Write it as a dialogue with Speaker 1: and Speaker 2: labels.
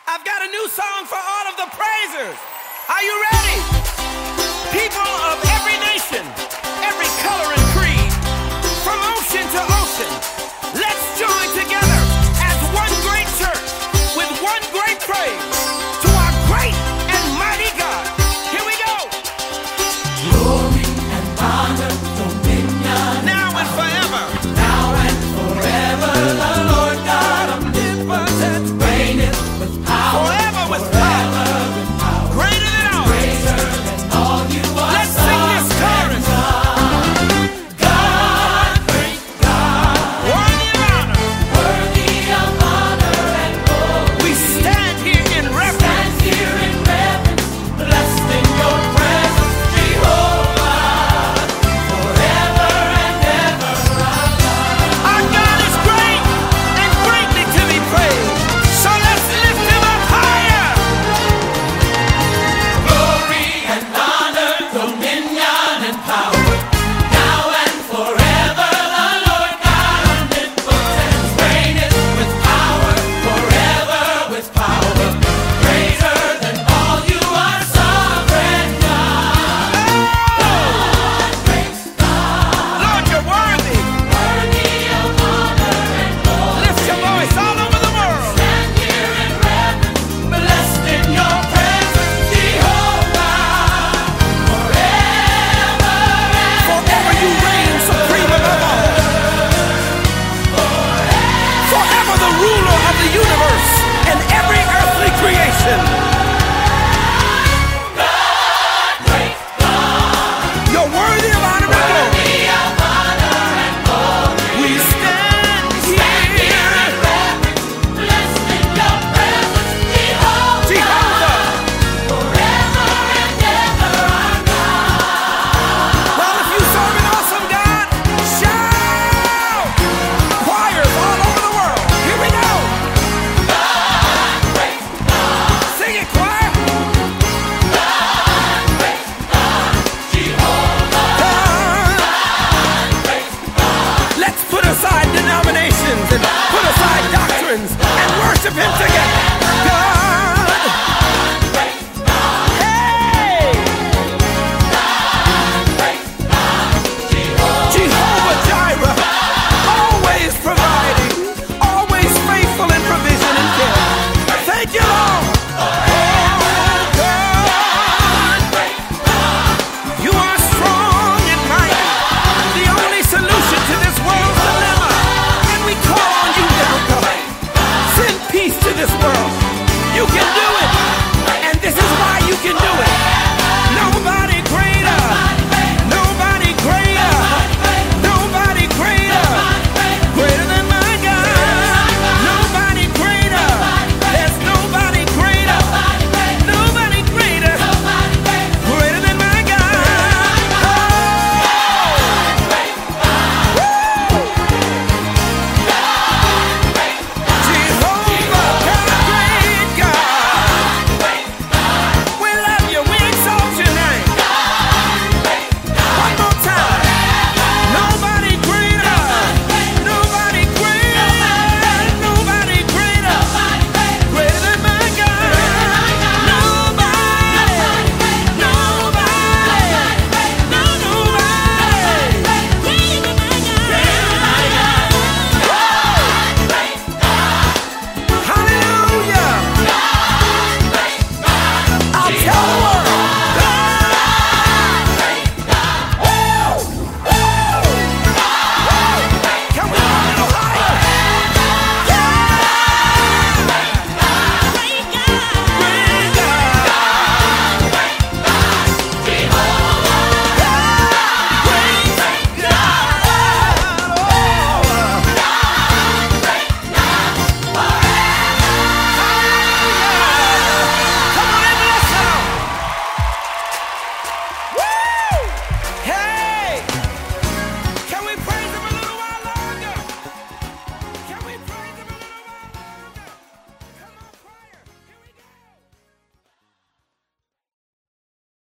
Speaker 1: I've got a new song for all of the praisers. Are you ready? People of every nation, every color and creed, from ocean to ocean, let's join together as one great church with one great praise to our great and mighty God. Here we go.
Speaker 2: Glory and honor, dominion,
Speaker 1: now and forever.
Speaker 2: Now and forever, the Lord God omnipotent reigneth with power.